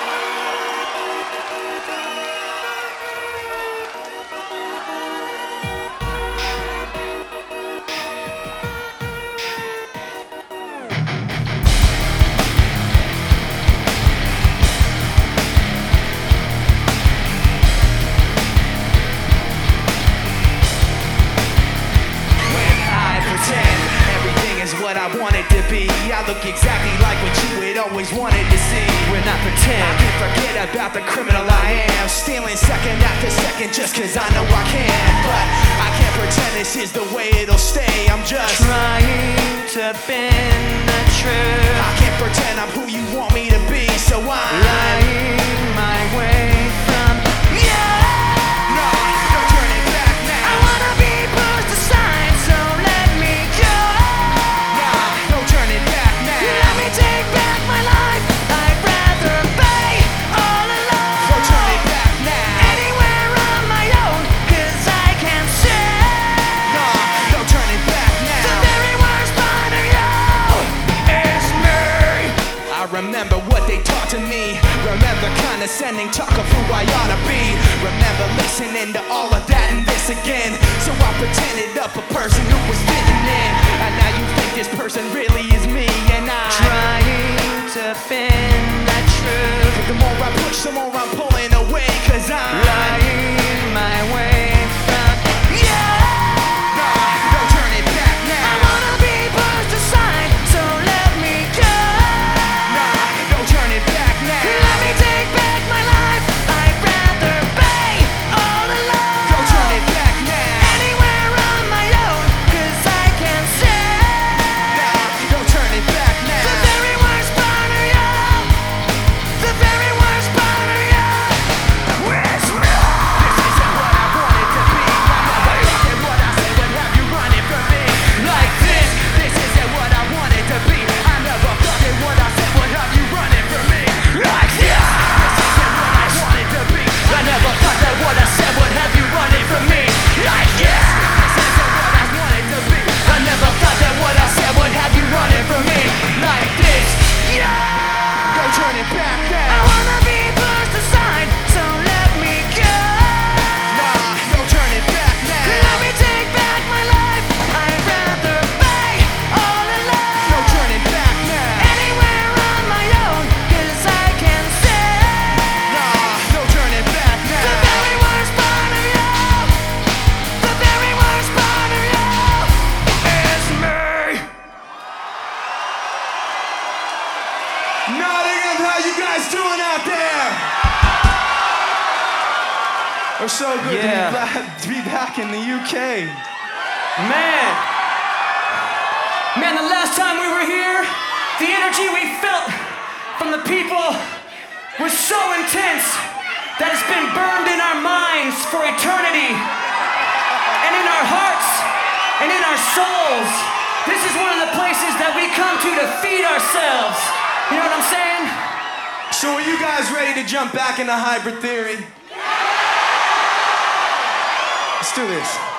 What I wanted to be, I look exactly like what you had always wanted to see. We're not pretend. I can't forget about the criminal I am, stealing second after second just cause I know I can. But I can't pretend this is the way it'll stay. I'm just trying to bend the truth. I can't pretend I'm who you want me to be, so I'm lying my way from you. No, no turning back now. I wanna be pushed aside, so let me go. No turning back now. Let me take back my life. I'd rather be all alone. No turning back now. Anywhere on my own, cause I can see. No turning back now. The very worst part of you is me. I remember what they taught to me. Remember condescending talk of who I ought to be. Remember listening to all of that and this again. So I pretended up a person who was fitting in. And now you think this person really is me. And I'm trying to bend the truth. the more I push, the more I'm pulling away. Cause I'm lying my way from you. No turning back now. I wanna be pushed aside, so let me go. No turning back now. Let me take back my life. I'd rather be all alone. No turning back now. Anywhere on my own, cause I can see. No turning back now. The very worst part of you. The very worst part of you. Where's me? This isn't what I wanted to be. I never thought that what I said would have you running from me like this. This isn't what I wanted to be. I never thought that what I said would have you running from me like this. This isn't what I wanted to be. I never thought that what I said would have you running from me like this. This isn't what I wanted to be. I never thought that what I said would have you running from me like this. No turning back I now. wanna be pushed aside, so let me go. No turning back now. Let me take back my life. I'd rather be all alone. No turning back now. Anywhere on my own, cause I can see. No turning back The now. very worst part of you. The very worst part of you is me. Nottingham, how you guys doing out there? We're so good to be back in the UK. Man, the last time we were here, the energy we felt from the people was so intense that it's been burned in our minds for eternity, and in our hearts, and in our souls. This is one of the places that we come to feed ourselves. You know what I'm saying? So are you guys ready to jump back into hybrid theory? Let's do this.